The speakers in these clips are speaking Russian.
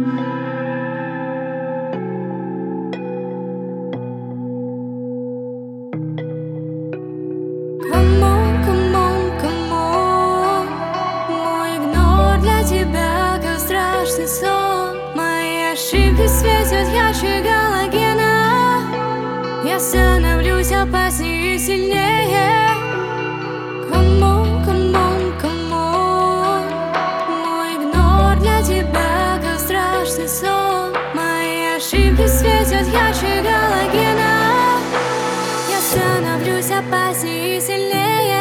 Мой игнор для тебя как страшный сон. Мои ошибки светят ярче галогена. Я становлюсь опаснее и сильнее. Мой игнор для тебя как страшный сон. Мои ошибки светят ярче галогена. Я становлюсь опаснее и сильнее.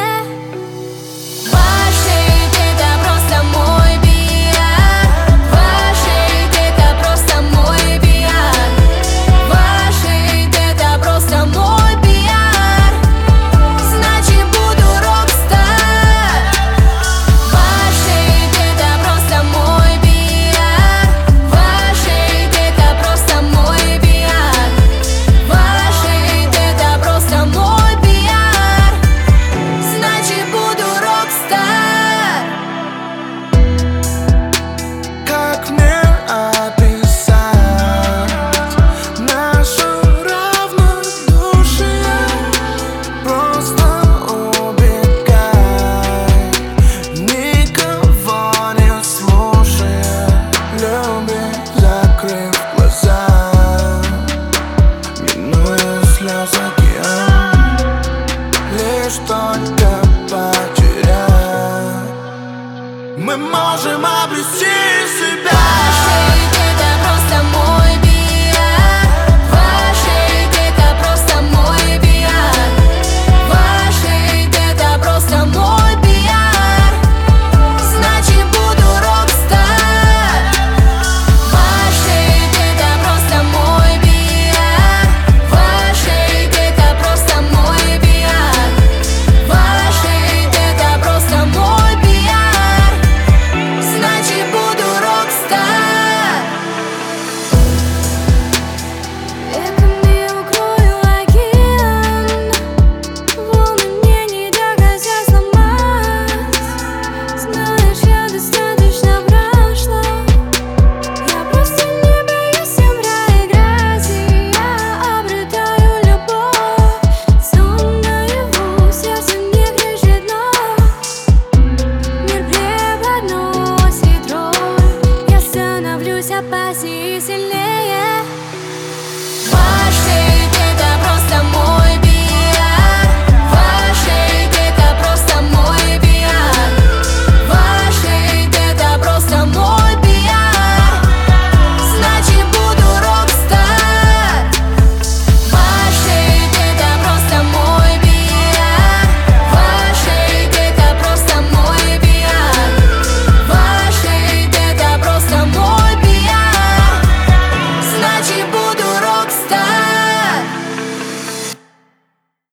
Лишь только потерять мы можем обрести